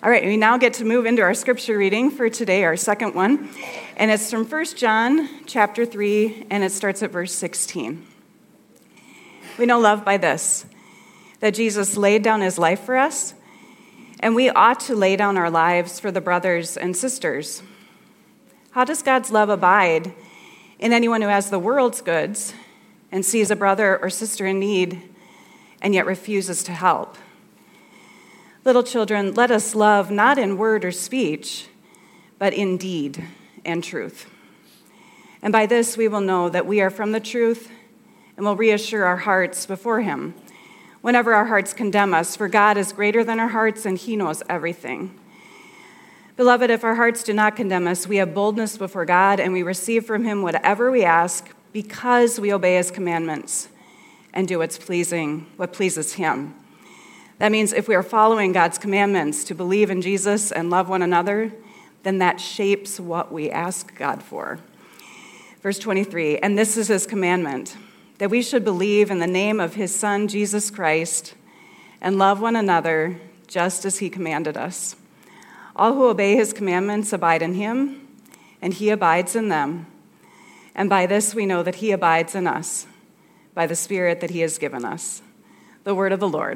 All right, we now get to move into our scripture reading for today, our second one. And it's from 1 John chapter 3, and it starts at verse 16. We know love by this, that Jesus laid down his life for us, and we ought to lay down our lives for the brothers and sisters. How does God's love abide in anyone who has the world's goods and sees a brother or sister in need and yet refuses to help? Little children, let us love not in word or speech, but in deed and truth. And by this we will know that we are from the truth and will reassure our hearts before him whenever our hearts condemn us, for God is greater than our hearts and he knows everything. Beloved, if our hearts do not condemn us, we have boldness before God and we receive from him whatever we ask because we obey his commandments and do what pleases him. That means if we are following God's commandments to believe in Jesus and love one another, then that shapes what we ask God for. Verse 23, and this is his commandment, that we should believe in the name of his Son, Jesus Christ, and love one another just as he commanded us. All who obey his commandments abide in him, and he abides in them. And by this we know that he abides in us, by the Spirit that he has given us. The word of the Lord.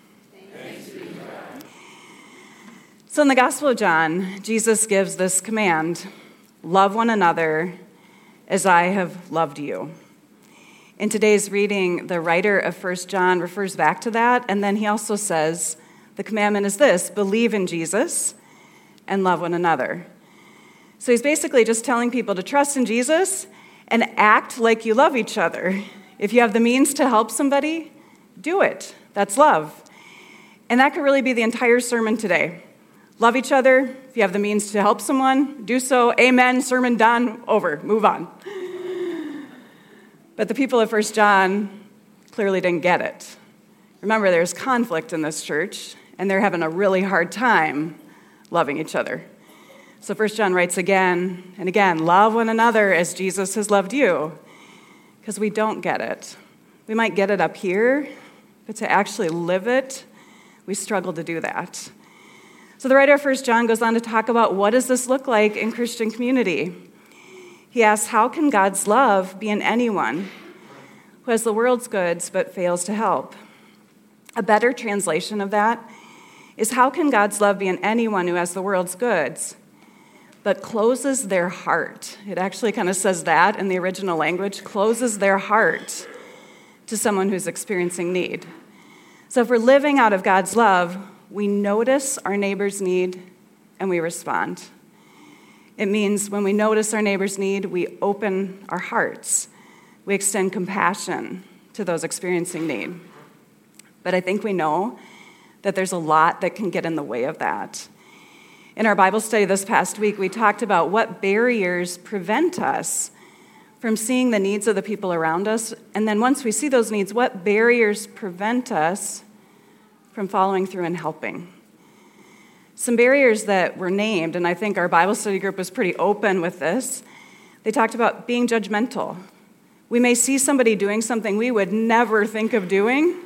So in the Gospel of John, Jesus gives this command, love one another as I have loved you. In today's reading, the writer of 1 John refers back to that, and then he also says, the commandment is this, believe in Jesus and love one another. So he's basically just telling people to trust in Jesus and act like you love each other. If you have the means to help somebody, do it. That's love. And that could really be the entire sermon today. Love each other. If you have the means to help someone, do so. Amen. Sermon done. Over. Move on. But the people of 1 John clearly didn't get it. Remember, there's conflict in this church, and they're having a really hard time loving each other. So 1 John writes again and again, love one another as Jesus has loved you, because we don't get it. We might get it up here, but to actually live it, we struggle to do that. So the writer of 1 John goes on to talk about what does this look like in Christian community. He asks, how can God's love be in anyone who has the world's goods but fails to help? A better translation of that is, how can God's love be in anyone who has the world's goods but closes their heart? It actually kind of says that in the original language, closes their heart to someone who's experiencing need. So if we're living out of God's love, we notice our neighbor's need and we respond. It means when we notice our neighbor's need, we open our hearts. We extend compassion to those experiencing need. But I think we know that there's a lot that can get in the way of that. In our Bible study this past week, we talked about what barriers prevent us from seeing the needs of the people around us. And then once we see those needs, what barriers prevent us from following through and helping? Some barriers that were named, and I think our Bible study group was pretty open with this. They talked about being judgmental. We may see somebody doing something we would never think of doing,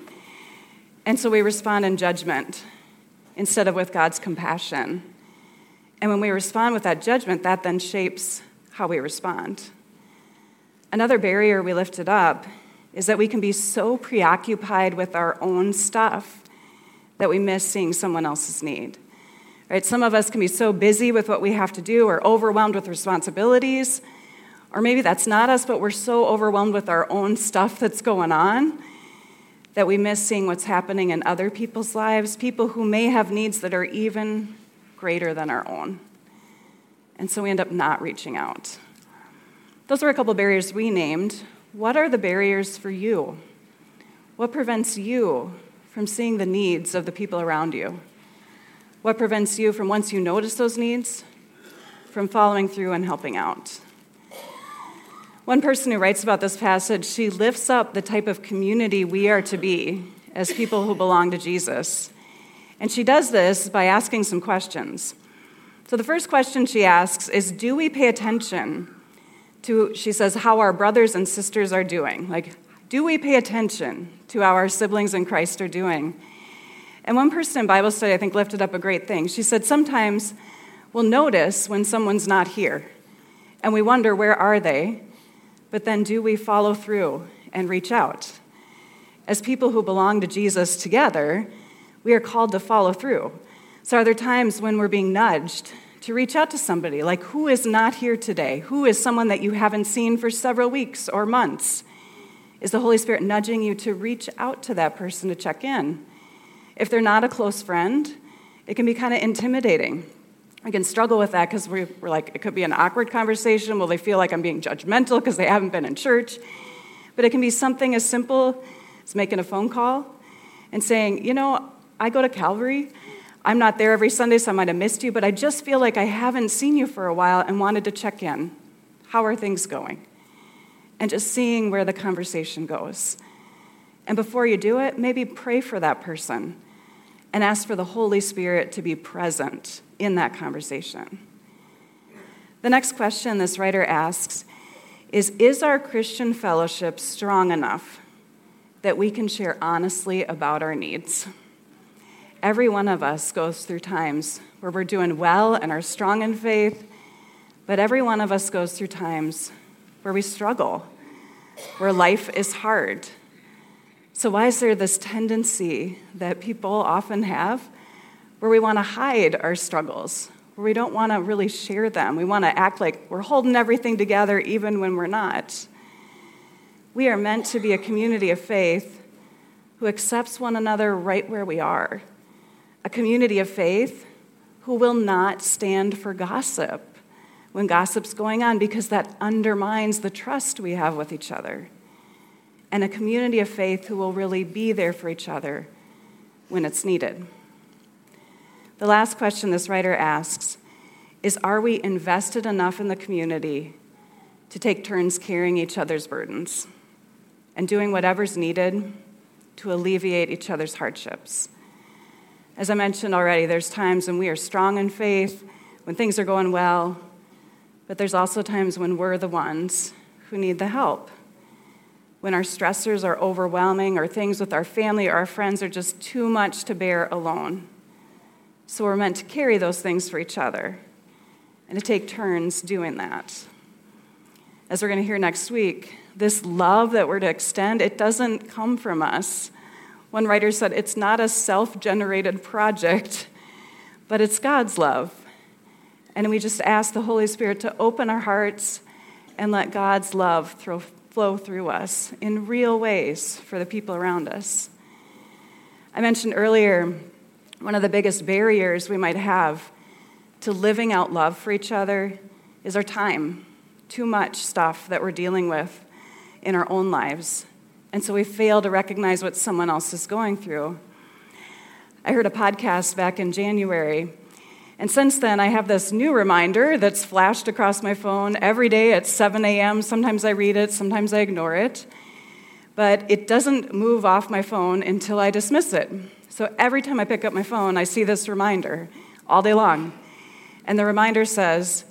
and so we respond in judgment instead of with God's compassion. And when we respond with that judgment, that then shapes how we respond. Another barrier we lifted up is that we can be so preoccupied with our own stuff that we miss seeing someone else's need. Right? Some of us can be so busy with what we have to do or overwhelmed with responsibilities, or maybe that's not us, but we're so overwhelmed with our own stuff that's going on that we miss seeing what's happening in other people's lives, people who may have needs that are even greater than our own. And so we end up not reaching out. Those were a couple barriers we named. What are the barriers for you? What prevents you from seeing the needs of the people around you? What prevents you from, once you notice those needs, from following through and helping out? One person who writes about this passage, she lifts up the type of community we are to be as people who belong to Jesus. And she does this by asking some questions. So the first question she asks is, do we pay attention to, she says, how our brothers and sisters are doing? Like, do we pay attention to how our siblings in Christ are doing? And one person in Bible study, I think, lifted up a great thing. She said, sometimes we'll notice when someone's not here, and we wonder, where are they? But then do we follow through and reach out? As people who belong to Jesus together, we are called to follow through. So are there times when we're being nudged to reach out to somebody, like who is not here today? Who is someone that you haven't seen for several weeks or months? Is the Holy Spirit nudging you to reach out to that person to check in? If they're not a close friend, it can be kind of intimidating. I can struggle with that because we're like, it could be an awkward conversation. Will they feel like I'm being judgmental because they haven't been in church? But it can be something as simple as making a phone call and saying, I go to Calvary. I'm not there every Sunday, so I might have missed you, but I just feel like I haven't seen you for a while and wanted to check in. How are things going? And just seeing where the conversation goes. And before you do it, maybe pray for that person and ask for the Holy Spirit to be present in that conversation. The next question this writer asks is our Christian fellowship strong enough that we can share honestly about our needs? Every one of us goes through times where we're doing well and are strong in faith, but every one of us goes through times where we struggle, where life is hard. So why is there this tendency that people often have where we want to hide our struggles, where we don't want to really share them? We want to act like we're holding everything together even when we're not. We are meant to be a community of faith who accepts one another right where we are. A community of faith who will not stand for gossip when gossip's going on, because that undermines the trust we have with each other. And a community of faith who will really be there for each other when it's needed. The last question this writer asks is, are we invested enough in the community to take turns carrying each other's burdens and doing whatever's needed to alleviate each other's hardships? As I mentioned already, there's times when we are strong in faith, when things are going well, but there's also times when we're the ones who need the help, when our stressors are overwhelming or things with our family or our friends are just too much to bear alone. So we're meant to carry those things for each other and to take turns doing that. As we're going to hear next week, this love that we're to extend, it doesn't come from us. One writer said, it's not a self-generated project, but it's God's love. And we just ask the Holy Spirit to open our hearts and let God's love flow through us in real ways for the people around us. I mentioned earlier, one of the biggest barriers we might have to living out love for each other is our time. Too much stuff that we're dealing with in our own lives. And so we fail to recognize what someone else is going through. I heard a podcast back in January, and since then I have this new reminder that's flashed across my phone every day at 7 a.m. Sometimes I read it, sometimes I ignore it, but it doesn't move off my phone until I dismiss it. So every time I pick up my phone, I see this reminder all day long. And the reminder says,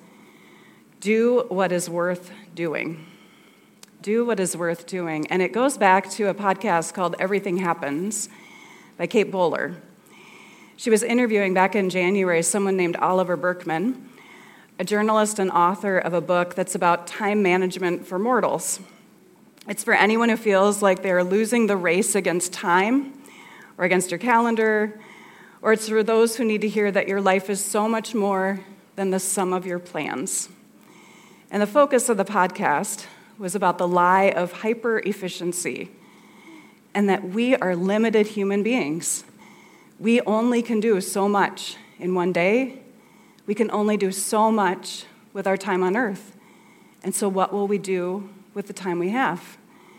do what is worth doing. Do what is worth doing. And it goes back to a podcast called Everything Happens by Kate Bowler. She was interviewing back in January someone named Oliver Burkeman, a journalist and author of a book that's about time management for mortals. It's for anyone who feels like they're losing the race against time or against your calendar, or it's for those who need to hear that your life is so much more than the sum of your plans. And the focus of the podcast was about the lie of hyper-efficiency and that we are limited human beings. We only can do so much in one day. We can only do so much with our time on earth. And so what will we do with the time we have?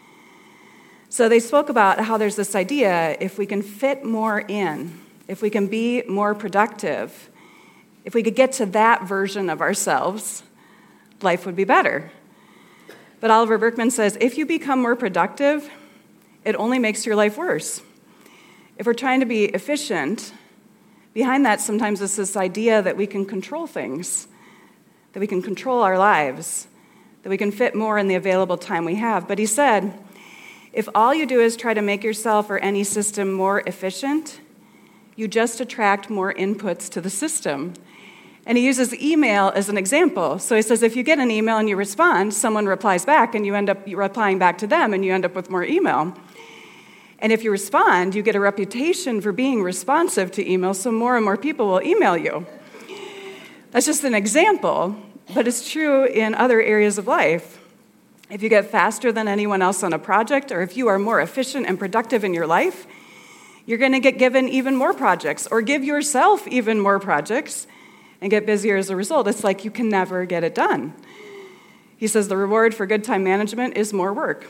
So they spoke about how there's this idea, if we can fit more in, if we can be more productive, if we could get to that version of ourselves, life would be better. But Oliver Burkeman says, if you become more productive, it only makes your life worse. If we're trying to be efficient, behind that sometimes is this idea that we can control things, that we can control our lives, that we can fit more in the available time we have. But he said, if all you do is try to make yourself or any system more efficient, you just attract more inputs to the system. And he uses email as an example. So he says if you get an email and you respond, someone replies back, and you end up replying back to them, and you end up with more email. And if you respond, you get a reputation for being responsive to email, so more and more people will email you. That's just an example, but it's true in other areas of life. If you get faster than anyone else on a project, or if you are more efficient and productive in your life, you're going to get given even more projects, or give yourself even more projects, and get busier as a result. It's like you can never get it done. He says the reward for good time management is more work.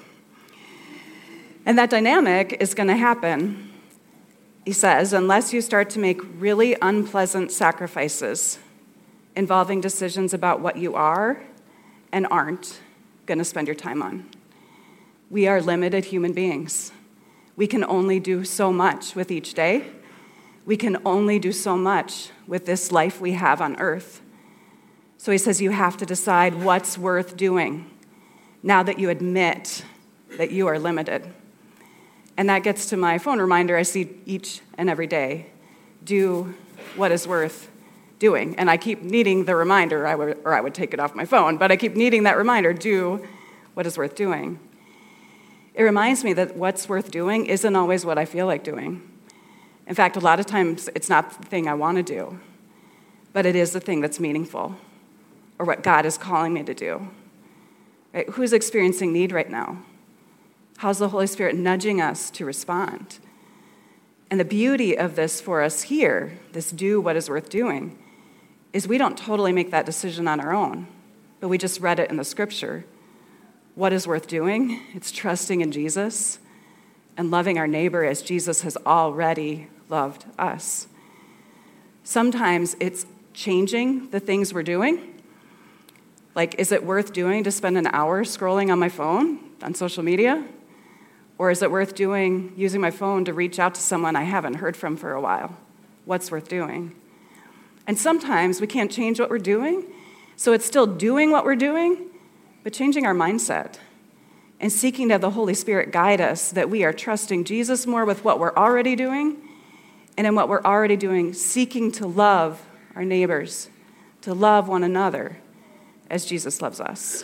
And that dynamic is going to happen, he says, unless you start to make really unpleasant sacrifices involving decisions about what you are and aren't going to spend your time on. We are limited human beings. We can only do so much with each day. We can only do so much with this life we have on earth. So he says you have to decide what's worth doing now that you admit that you are limited. And that gets to my phone reminder I see each and every day. Do what is worth doing. And I keep needing the reminder, I would take it off my phone, but I keep needing that reminder, do what is worth doing. It reminds me that what's worth doing isn't always what I feel like doing. In fact, a lot of times it's not the thing I want to do, but it is the thing that's meaningful, or what God is calling me to do. Right? Who's experiencing need right now? How's the Holy Spirit nudging us to respond? And the beauty of this for us here, this do what is worth doing, is we don't totally make that decision on our own, but we just read it in the scripture. What is worth doing? It's trusting in Jesus and loving our neighbor as Jesus has already loved us. Sometimes it's changing the things we're doing. Like, is it worth doing to spend an hour scrolling on my phone, on social media? Or is it worth doing using my phone to reach out to someone I haven't heard from for a while? What's worth doing? And sometimes we can't change what we're doing, so it's still doing what we're doing, but changing our mindset and seeking to have the Holy Spirit guide us that we are trusting Jesus more with what we're already doing, and in what we're already doing, seeking to love our neighbors, to love one another as Jesus loves us.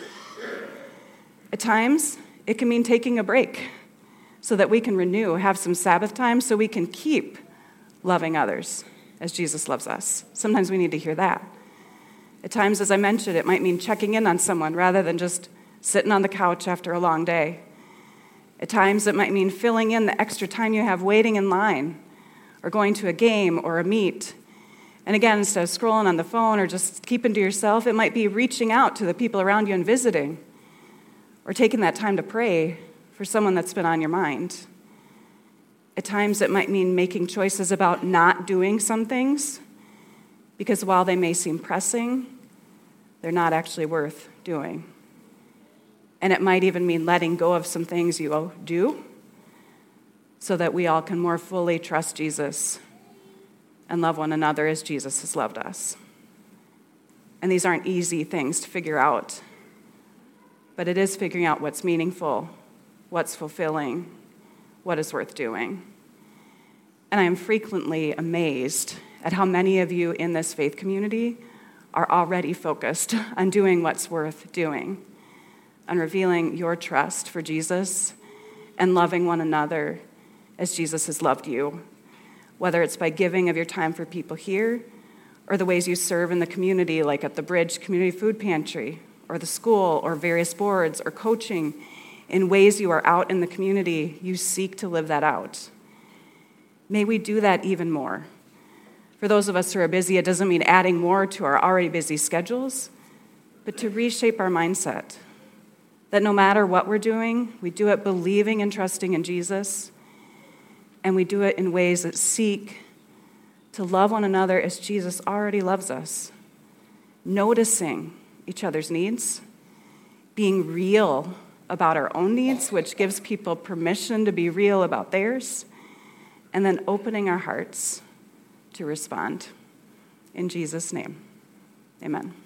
At times, it can mean taking a break so that we can renew, have some Sabbath time so we can keep loving others as Jesus loves us. Sometimes we need to hear that. At times, as I mentioned, it might mean checking in on someone rather than just sitting on the couch after a long day. At times, it might mean filling in the extra time you have waiting in line or going to a game or a meet. And again, instead of scrolling on the phone or just keeping to yourself, it might be reaching out to the people around you and visiting, or taking that time to pray for someone that's been on your mind. At times, it might mean making choices about not doing some things, because while they may seem pressing, they're not actually worth doing. And it might even mean letting go of some things you do so that we all can more fully trust Jesus and love one another as Jesus has loved us. And these aren't easy things to figure out, but it is figuring out what's meaningful, what's fulfilling, what is worth doing. And I am frequently amazed at how many of you in this faith community are already focused on doing what's worth doing, on revealing your trust for Jesus and loving one another as Jesus has loved you, whether it's by giving of your time for people here or the ways you serve in the community, like at the Bridge Community Food Pantry or the school or various boards or coaching. In ways you are out in the community, you seek to live that out. May we do that even more. For those of us who are busy, it doesn't mean adding more to our already busy schedules, but to reshape our mindset. That no matter what we're doing, we do it believing and trusting in Jesus, and we do it in ways that seek to love one another as Jesus already loves us, noticing each other's needs, being real about our own needs, which gives people permission to be real about theirs, and then opening our hearts to respond. In Jesus' name, amen.